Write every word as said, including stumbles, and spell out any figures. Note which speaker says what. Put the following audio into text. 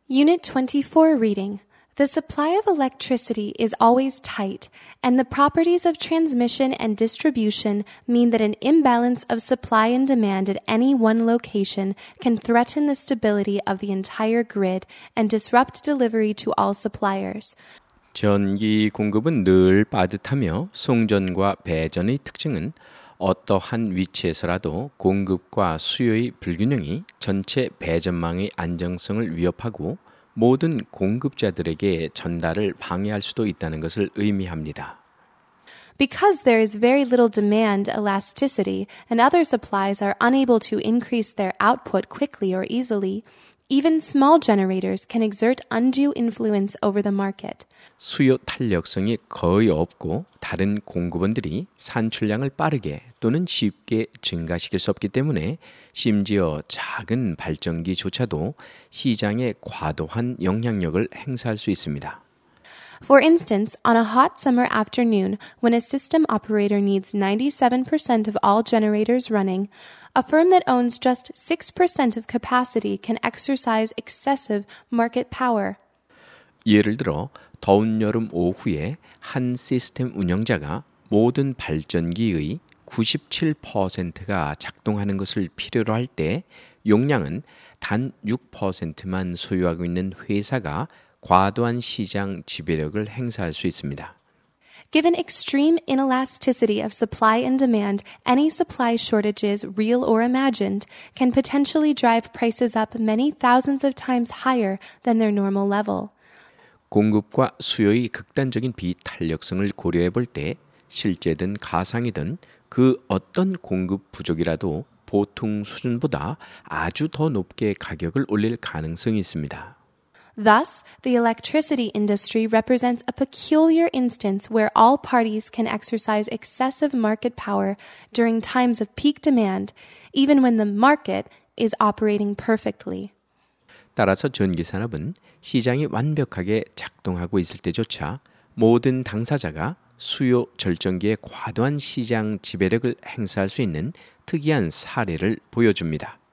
Speaker 1: Unit twenty-four reading. The supply of electricity is always tight, and the properties of transmission and distribution mean that an imbalance of supply and demand at any one location can threaten the stability of the entire grid and disrupt delivery to all suppliers.
Speaker 2: 전기 공급은 늘 빠듯하며 송전과 배전의 특징은 어떠한 위치에서라도 공급과 수요의 불균형이 전체 배전망의 안정성을 위협하고 모든 공급자들에게 전달을 방해할 수도 있다는 것을 의미합니다.
Speaker 1: Because there is very little demand elasticity and other supplies are unable to increase their output quickly or easily, even small generators can exert undue influence over the market.
Speaker 2: 수요 탄력성이 거의 없고 다른 공급원들이 산출량을 빠르게 또는 쉽게 증가시킬 수 없기 때문에 심지어 작은 발전기조차도 시장에 과도한 영향력을 행사할 수 있습니다.
Speaker 1: For instance, on a hot summer afternoon, when a system operator needs ninety-seven percent of all generators running, a firm that owns just six percent of capacity can exercise excessive market power.
Speaker 2: 예를 들어 더운 여름 오후에 한 시스템 운영자가 모든 발전기의 구십칠 퍼센트가 작동하는 것을 필요로 할 때 용량은 단 육 퍼센트만 소유하고 있는 회사가 과도한 시장 지배력을 행사할 수 있습니다.
Speaker 1: Given extreme inelasticity of supply and demand, any supply shortages, real or imagined, can potentially drive prices up many thousands of times higher than their normal level.
Speaker 2: 공급과 수요의 극단적인 비탄력성을 고려해 볼 때 실제든 가상이든 그 어떤 공급 부족이라도 보통 수준보다 아주 더 높게 가격을 올릴 가능성이 있습니다.
Speaker 1: Thus, the electricity industry represents a peculiar instance where all parties can exercise excessive market power during times of peak demand, even when the market is operating perfectly.
Speaker 2: 따라서 전기산업은 시장이 완벽하게 작동하고 있을 때조차 모든 당사자가 수요 절정기에 과도한 시장 지배력을 행사할 수 있는 특이한 사례를 보여줍니다.